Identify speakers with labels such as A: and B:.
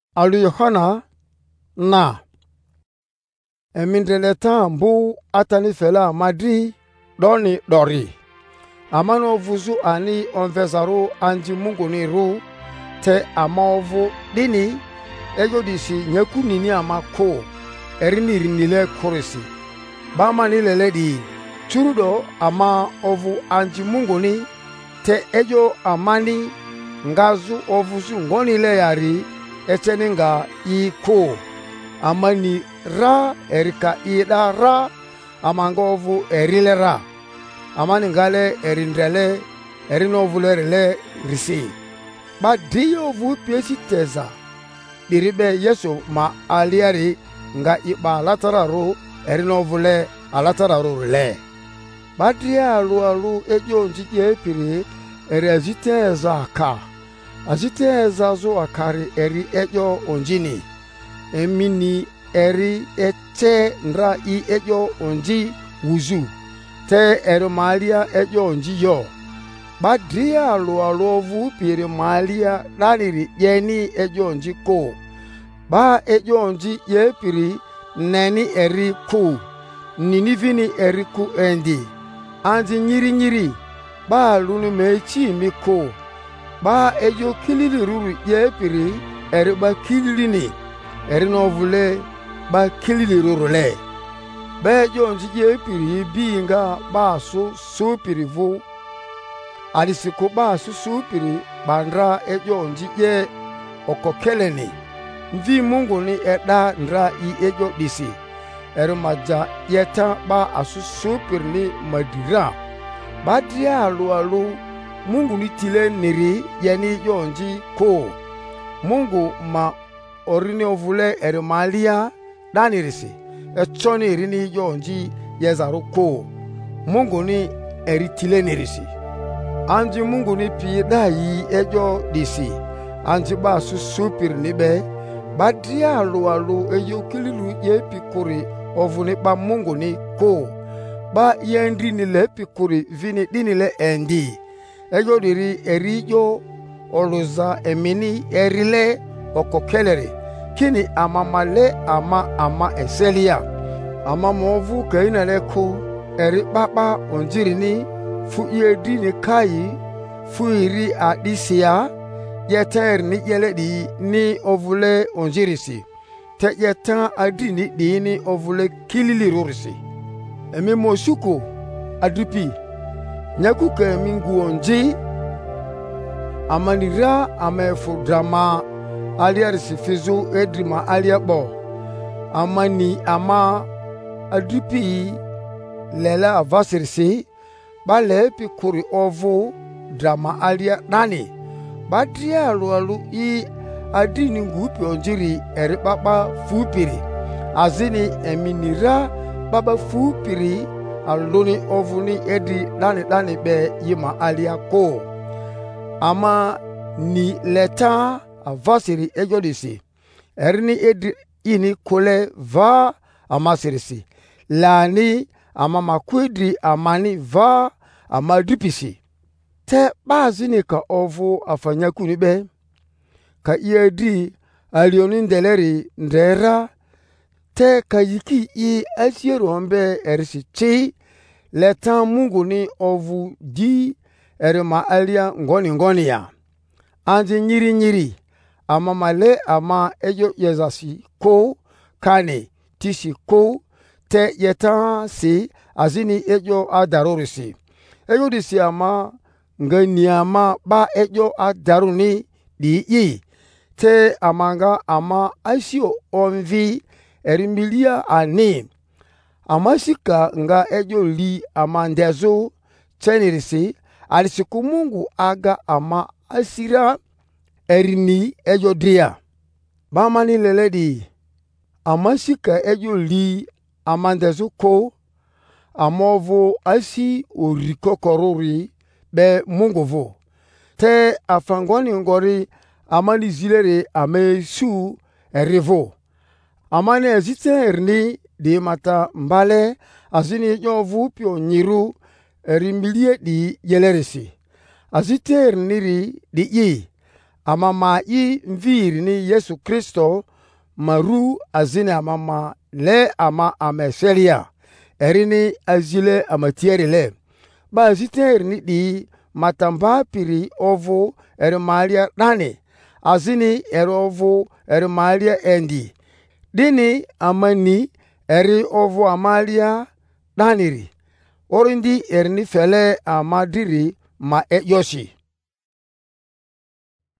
A: Alu Yohana na emindreleta mbu atani fela madri doni dori amano vuzu ani onvezaru anji Mungu ni ru te amaovu dini ejodisi nyeku nini amako erini rinile korisi bama ni leledi churudo ama ovu anji Mungu ni te ejo amani ngazu ovuzu ngoni le yari echeninga iko amani ra erika ida ra amangovu erile ra amani ngale erindrele erinovulele risi ba diyo vu piesi teza diribe yesu ma aliari nga iba latararu erinovule alatararu le ba diya alu ejo njije piri eri aziteza ka aziteza zo akari eri ejo onjini emini eri ete ndra i ejo onji wuzu te eri malia ejo onji yo badria alu vu piri malia daliri yeni ejo onji ko ba ejo onji ye piri neni eri ku ninivini eri ku endi anji nyiri ba lunu mechi miko ba ejo kilili ruru ye piri eri ba kilili ni eri novule ba kilili ruru le ba ejo njije piri binga ba su piri vu adisiku ba su piri bandra ejo njije okokeleni mvi Mungu ni eda ndra i ejo disi eri maja yeta ba su piri ni madira badria alu Mungu ni tile niri yeni yonji ko Mungu ma orini ovule eri malia danirisi echoni irini yonji yezaru ko Mungu ni eri tile nirisi anji Mungu ni pida yi ejo disi anji ba supir nibe badria alu eyo kililu ye pikuri ovuni ba Mungu ni ko ba yendri ni le pikuri vini dini le endi ejo diri erijo oluza emini erile okokeleri kini amamale ama eselia ama movu kaina leko eri baba onjirini fu yedini kai fu iri adisia yeter ni yeledi ni ovule onjirisi te yetan adini dini ovule kilili rurisi emi mosuko adripi nyakuke mingu onji amanira amefu drama aliar sifizu edrima aliabo amani ama adripi lela avasirisi bale pikuri ovu drama alia nani badria alu i adini ngupi onjiri eri baba fupiri azini eminira baba fupiri aluni ovuni edi dani be yima alia ko ama ni leta avasiri ejodisi erini edi ini kole va amasirisi lani ama makwidri amani va amadipisi te bazini ka ovu afanyakuni be ka iedi alioni ndeleri ndera te kayiki i asierombe erisi chi leta Mungu ni ovu di erima alia ngoni ya anji nyiri ama male ama ejo yezasi ko kane tisi ko te yeta si azini ejo adarorisi ejo disi ama ngani ama ba ejo adaruni di yi te amanga ama asio onvi erimilia ani amasika nga ejo li amandezo chenirisi alisiku Mungu aga ama asira erini ejo dria bamani leledi amasika ejo li amandezo ko amovo asi orikokorori be Mungu vo te afangoni ngori amani zilere amesu erivo amani ezite erni di mata mbale azini yovu pio nyiru erimilie di yelerisi azite erniri di yi amama yi mviri ni Yesu Kristo maru azine amama le ama ameshelia erini azile amatiere le ba azite ni di matamba piri ovo erimalia dani azini erovo erimalia endi dini amani eri ovo amalia daniri orindi erini fele amadiri ma yoshi